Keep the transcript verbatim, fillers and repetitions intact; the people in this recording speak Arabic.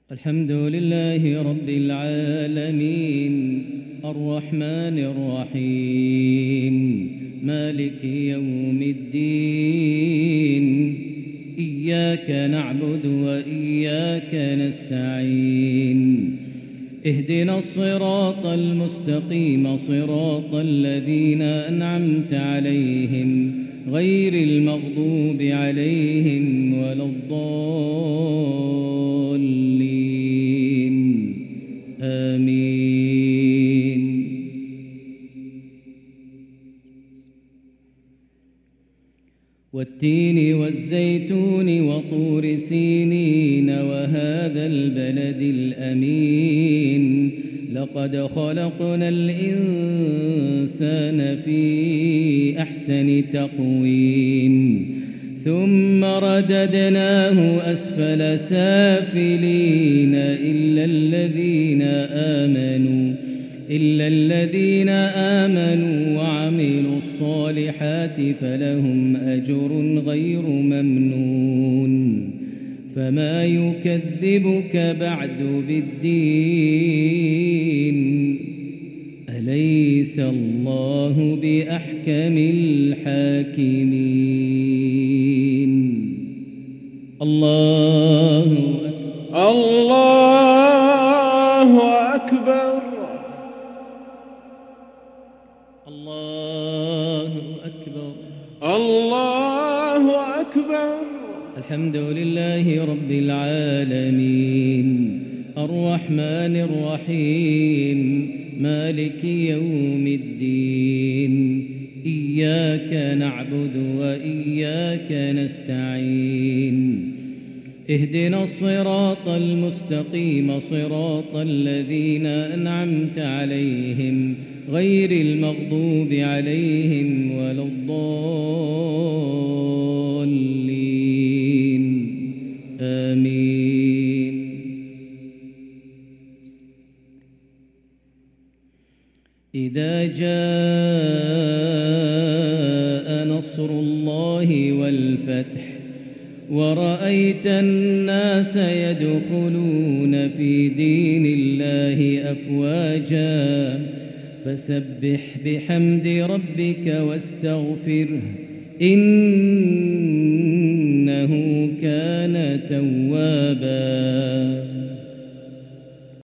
الحمد لله رب العالمين الرحمن الرحيم مالك يوم الدين إياك نعبد وإياك نستعين اهدنا الصراط المستقيم صراط الذين أنعمت عليهم غير المغضوب عليهم ولا الضالين آمين. والتين والزيتون وطور سينين وهذا البلد الأمين لقد خلقنا الإنسان في أحسن تقويم ثم رددناه أسفل سافلين إلا الذين آمنوا إلا الذين آمنوا وعملوا الصالحات فلهم أجر غير ممنون. فما يكذبك بعد بالدين أليس الله بأحكم الحاكمين. الله أكبر الله أكبر الله أكبر الله أكبر. الحمد لله رب العالمين الرحمن الرحيم مالك يوم الدين إياك نعبد وإياك نستعين اهدنا الصراط المستقيم صراط الذين أنعمت عليهم غير المغضوب عليهم ولا الضالين آمين. إذا جاء نصر الله والفتح ورأيت الناس يدخلون في دين الله أفواجا فسبح بحمد ربك واستغفره إنه كان توابا.